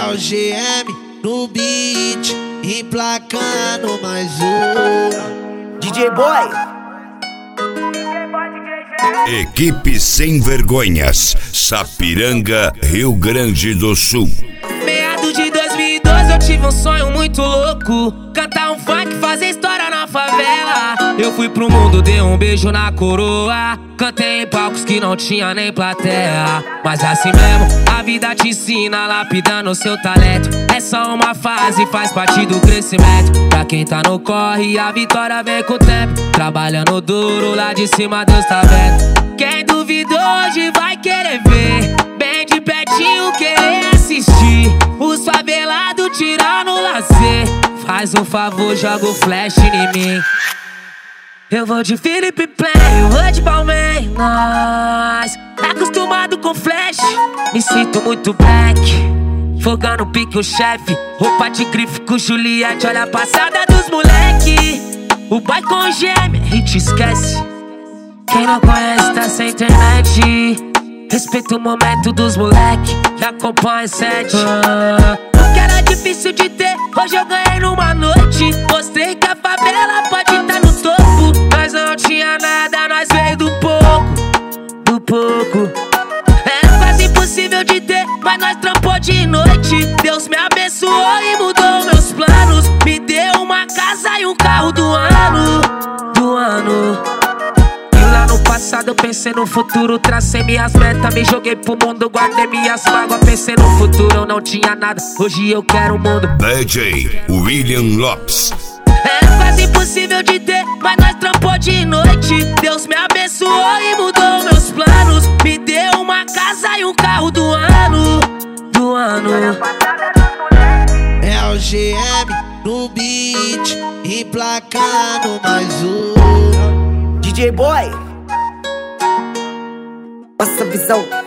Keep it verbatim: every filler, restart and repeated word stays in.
É o G M no beat, emplacando mais um D J Boy. Equipe Sem Vergonhas, Sapiranga, Rio Grande do Sul. Meados de dois mil e doze eu tive um sonho muito louco, cantar um funk, fazer história na favela. Eu fui pro mundo, dei um beijo na coroa, cantei em palcos que não tinha nem plateia. Mas assim mesmo, a vida te ensina, lapidando o seu talento. É só uma fase, faz parte do crescimento. Pra quem tá no corre, a vitória vem com o tempo. Trabalhando duro, lá de cima Deus tá vendo. Quem duvidou hoje vai querer ver, bem de pertinho querer assistir os favelados tirando o lazer. Faz um favor, joga o flash em mim. Eu vou de Felipe Play, eu vou de Palmeiras. Acostumado com flash, me sinto muito black. Fogando pique o chefe, roupa de grife com Juliette. Olha a passada dos moleque, o boy com gêmea, a gente esquece. Quem não conhece tá sem internet. Respeita o momento dos moleque, já acompanha sete. ah, O que era difícil de ter, hoje eu ganhei numa noite. Mostrei que a favela pode estar no topo. Nós não tinha nada, nós veio do pouco, do pouco. Era quase impossível de ter, mas nós trampou de noite. Deus me abençoou e mudou meus planos. Me deu uma casa e um carro do ano, do ano. No passado eu pensei no futuro, tracei minhas metas, me joguei pro mundo, guardei minhas mágoas, pensei no futuro, eu não tinha nada, hoje eu quero o mundo. D J William Lopes. Era quase impossível de ter, mas nós trampou de noite. Deus me abençoou e mudou meus planos. Me deu uma casa e um carro do ano, do ano. É o G M no beat, emplacando mais um D J Boy. Nossa visão.